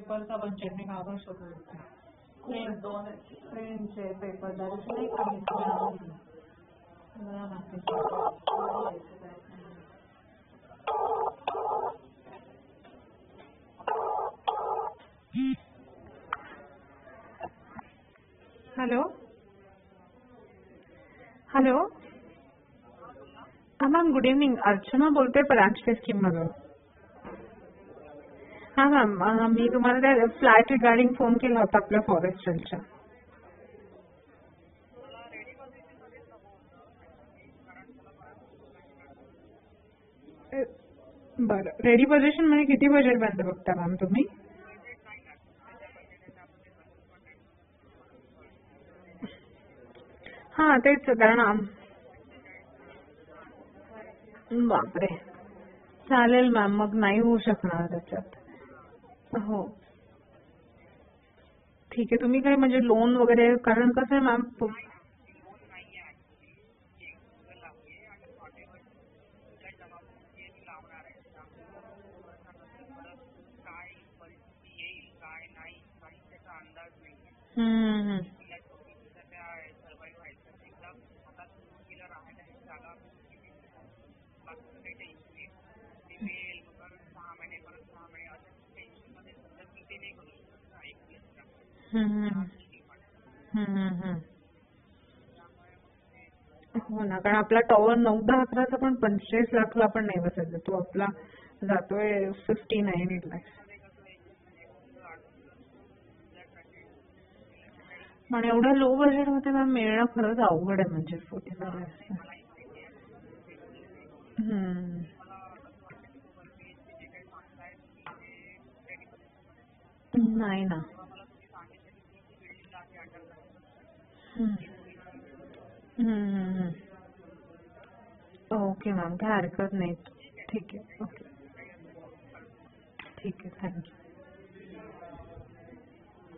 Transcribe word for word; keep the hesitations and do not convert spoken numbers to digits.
पेपरचा बजेट मी मागं शोधू शकते. प्रिंट दोन प्रिंटचे पेपर त्या दिवशी नाही का मी तुम्हाला बोलले. मला नक्की हॅलो हॅलो हां मॅम गुड इव्हनिंग. अर्चना बोलते ब्रांच स्कीममधून. हां मॅम मी तुम्हाला त्या फ्लॅट रिगार्डिंग फोन केला होता आपल्या फॉरेस्टच्या. बरं रेडी पोझिशन मध्ये किती बजेट बंद बघता मॅम तुम्ही? हां तेच कारण आम बापरे चालेल मॅम मग नाही होऊ शकणार त्याच्यात. हो ठीक आहे. तुम्ही काय म्हणजे लोन वगैरे कारण कसं आहे मॅम. हम्म हम्म हम्म हम्म हो ना कारण आपला टॉवर नऊ दहा अकराचा पण पंचेचाळीस लाखला पण नाही बसायचा. तो आपला जातोय फिफ्टी नाईन लाख. पण एवढं लो बजेट मध्ये मॅम मिळणं खरंच अवघड आहे म्हणजे फोर्टी फाय. हम्म नाही ना. हम्म हम्म ओके मॅम काय हरकत नाही. ठीक आहे ओके ठीक आहे थँक्यू.